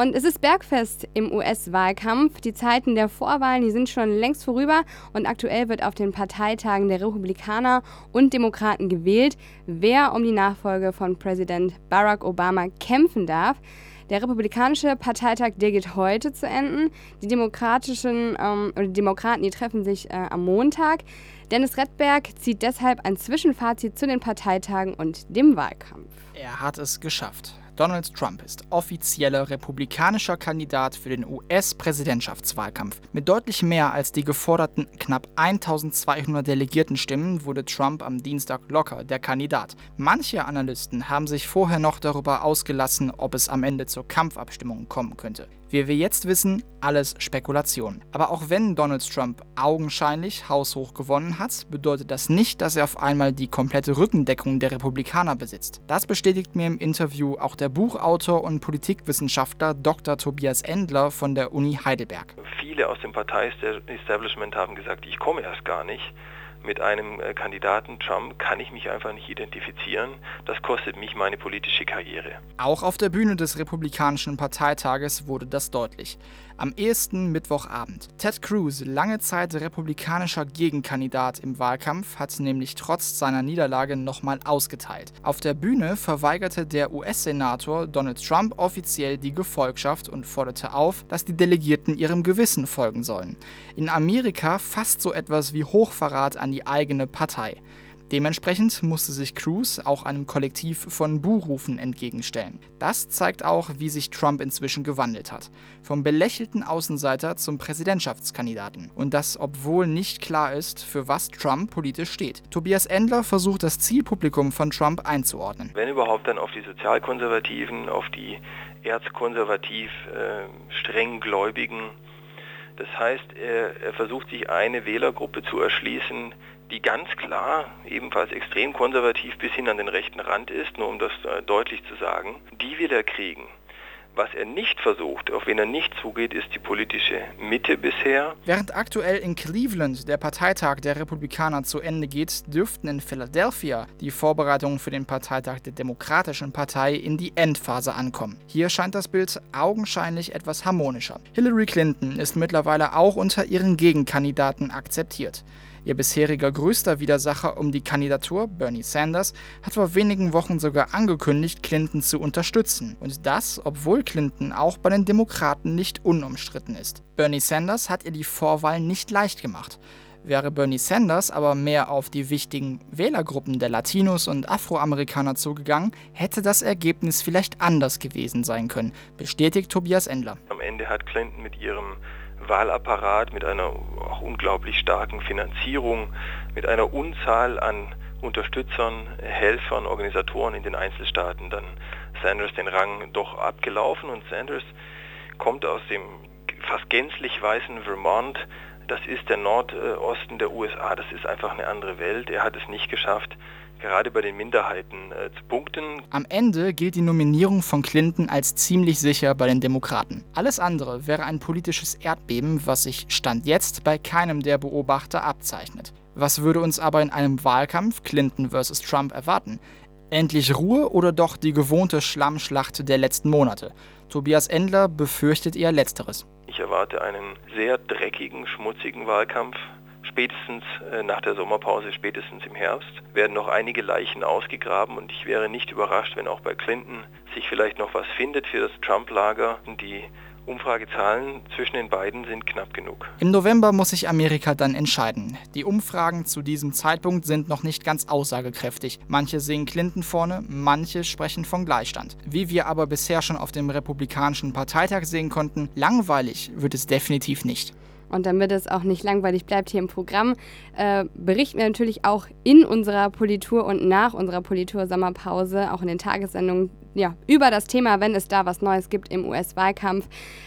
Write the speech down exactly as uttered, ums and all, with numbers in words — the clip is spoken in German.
Und es ist Bergfest im U S-Wahlkampf. Die Zeiten der Vorwahlen, die sind schon längst vorüber und aktuell wird auf den Parteitagen der Republikaner und Demokraten gewählt, wer um die Nachfolge von Präsident Barack Obama kämpfen darf. Der republikanische Parteitag, der geht heute zu Ende. Die demokratischen ähm, oder die Demokraten, die treffen sich äh, am Montag. Dennis Redberg zieht deshalb ein Zwischenfazit zu den Parteitagen und dem Wahlkampf. Er hat es geschafft. Donald Trump ist offizieller republikanischer Kandidat für den U S-Präsidentschaftswahlkampf. Mit deutlich mehr als die geforderten knapp eintausendzweihundert Delegiertenstimmen wurde Trump am Dienstag locker der Kandidat. Manche Analysten haben sich vorher noch darüber ausgelassen, ob es am Ende zur Kampfabstimmung kommen könnte. Wie wir jetzt wissen, alles Spekulation. Aber auch wenn Donald Trump augenscheinlich haushoch gewonnen hat, bedeutet das nicht, dass er auf einmal die komplette Rückendeckung der Republikaner besitzt. Das bestätigt mir im Interview auch der Buchautor und Politikwissenschaftler Doktor Tobias Endler von der Uni Heidelberg. Viele aus dem Partei-Establishment haben gesagt, ich komme erst gar nicht. Mit einem äh, Kandidaten Trump kann ich mich einfach nicht identifizieren. Das kostet mich meine politische Karriere. Auch auf der Bühne des Republikanischen Parteitages wurde das deutlich. Am ehesten Mittwochabend. Ted Cruz, lange Zeit republikanischer Gegenkandidat im Wahlkampf, hat nämlich trotz seiner Niederlage nochmal ausgeteilt. Auf der Bühne verweigerte der U S-Senator Donald Trump offiziell die Gefolgschaft und forderte auf, dass die Delegierten ihrem Gewissen folgen sollen. In Amerika fast so etwas wie Hochverrat an die eigene Partei. Dementsprechend musste sich Cruz auch einem Kollektiv von Buhrufen entgegenstellen. Das zeigt auch, wie sich Trump inzwischen gewandelt hat. Vom belächelten Außenseiter zum Präsidentschaftskandidaten. Und das, obwohl nicht klar ist, für was Trump politisch steht. Tobias Endler versucht, das Zielpublikum von Trump einzuordnen. Wenn überhaupt, dann auf die Sozialkonservativen, auf die erzkonservativ äh, strenggläubigen. Das heißt, er, er versucht sich eine Wählergruppe zu erschließen, die ganz klar ebenfalls extrem konservativ bis hin an den rechten Rand ist, nur um das äh, deutlich zu sagen. Die will er kriegen. Was er nicht versucht, auf wen er nicht zugeht, ist die politische Mitte bisher. Während aktuell in Cleveland der Parteitag der Republikaner zu Ende geht, dürften in Philadelphia die Vorbereitungen für den Parteitag der Demokratischen Partei in die Endphase ankommen. Hier scheint das Bild augenscheinlich etwas harmonischer. Hillary Clinton ist mittlerweile auch unter ihren Gegenkandidaten akzeptiert. Ihr bisheriger größter Widersacher um die Kandidatur, Bernie Sanders, hat vor wenigen Wochen sogar angekündigt, Clinton zu unterstützen. Und das, obwohl Clinton auch bei den Demokraten nicht unumstritten ist. Bernie Sanders hat ihr die Vorwahl nicht leicht gemacht. Wäre Bernie Sanders aber mehr auf die wichtigen Wählergruppen der Latinos und Afroamerikaner zugegangen, hätte das Ergebnis vielleicht anders gewesen sein können, bestätigt Tobias Endler. Am Ende hat Clinton mit ihrem Wahlapparat, mit einer auch unglaublich starken Finanzierung, mit einer Unzahl an Unterstützern, Helfern, Organisatoren in den Einzelstaaten dann Sanders den Rang doch abgelaufen. Und Sanders kommt aus dem fast gänzlich weißen Vermont. Das ist der Nordosten der U S A, das ist einfach eine andere Welt. Er hat es nicht geschafft, gerade bei den Minderheiten äh, zu punkten. Am Ende gilt die Nominierung von Clinton als ziemlich sicher bei den Demokraten. Alles andere wäre ein politisches Erdbeben, was sich Stand jetzt bei keinem der Beobachter abzeichnet. Was würde uns aber in einem Wahlkampf Clinton versus Trump erwarten? Endlich Ruhe oder doch die gewohnte Schlammschlacht der letzten Monate? Tobias Endler befürchtet eher Letzteres. Ich erwarte einen sehr dreckigen, schmutzigen Wahlkampf. Spätestens äh, nach der Sommerpause, spätestens im Herbst, werden noch einige Leichen ausgegraben und ich wäre nicht überrascht, wenn auch bei Clinton sich vielleicht noch was findet für das Trump-Lager. Die Umfragezahlen zwischen den beiden sind knapp genug. Im November muss sich Amerika dann entscheiden. Die Umfragen zu diesem Zeitpunkt sind noch nicht ganz aussagekräftig. Manche sehen Clinton vorne, manche sprechen von Gleichstand. Wie wir aber bisher schon auf dem Republikanischen Parteitag sehen konnten, langweilig wird es definitiv nicht. Und damit es auch nicht langweilig bleibt hier im Programm, äh, berichten wir natürlich auch in unserer Politur und nach unserer Politur-Sommerpause, auch in den Tagessendungen, ja, über das Thema, wenn es da was Neues gibt im U S-Wahlkampf.